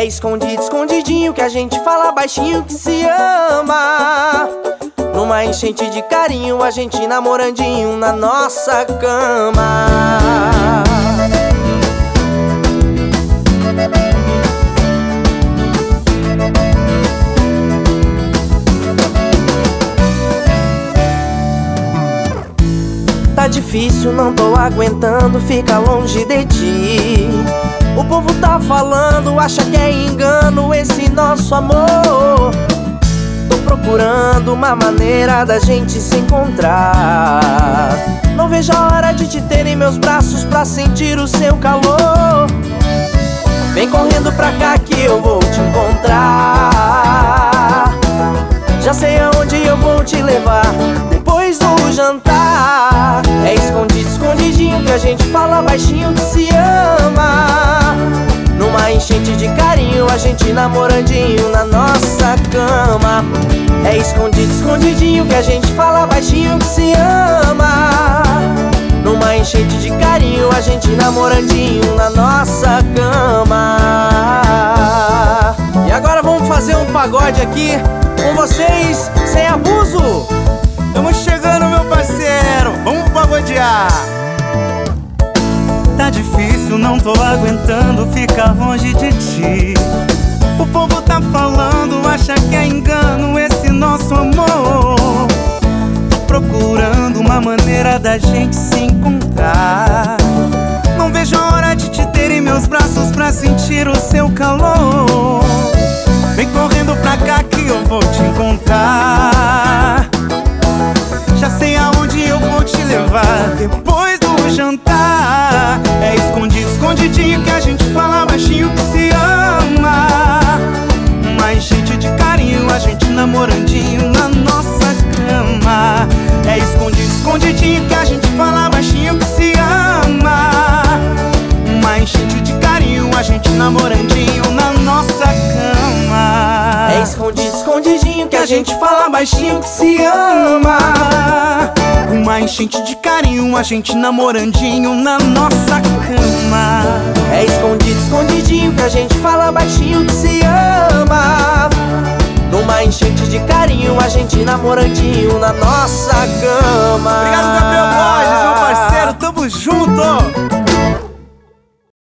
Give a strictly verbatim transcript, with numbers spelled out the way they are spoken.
É escondido, escondidinho que a gente fala baixinho que se ama. Numa enchente de carinho, a gente namorandinho na nossa cama. Tá difícil, não tô aguentando ficar longe de ti. O povo tá falando, acha que é engano esse nosso amor. Tô procurando uma maneira da gente se encontrar. Não vejo a hora de te ter em meus braços pra sentir o seu calor. Vem correndo pra cá que eu vou te encontrar. Já sei aonde eu vou te levar depois do jantar. É escondido, escondidinho que a gente fala baixinho que se ama. Numa enchente de carinho, a gente namorandinho na nossa cama. É escondido, escondidinho que a gente fala baixinho que se ama. Numa enchente de carinho, a gente namorandinho na nossa cama. E agora vamos fazer um pagode aqui com vocês, sem abuso. Estamos chegando, meu parceiro, vamos pagodear. Tá difícil, não tô aguentando ficar longe de ti. O povo tá falando, acha que é engano esse nosso amor. Tô procurando uma maneira da gente se encontrar. Não vejo a hora de te ter em meus braços pra sentir o seu calor. Vem correndo pra cá que eu vou te encontrar. Já sei aonde eu vou te levar depois do jantar. É escondido, escondidinho que a gente fala baixinho que se ama. Uma enchente de carinho, a gente namorandinho na nossa cama. É escondido, escondidinho que a gente fala baixinho que se ama. Uma enchente de carinho, a gente namorandinho na nossa cama. É escondido, escondidinho que a gente fala baixinho que se ama. Uma enchente de carinho, a gente namorandinho na nossa cama. É escondido, escondidinho que a gente fala baixinho que se ama. Numa enchente de carinho, a gente namorandinho na nossa cama. Obrigado, Gabriel Borges, meu parceiro, tamo junto.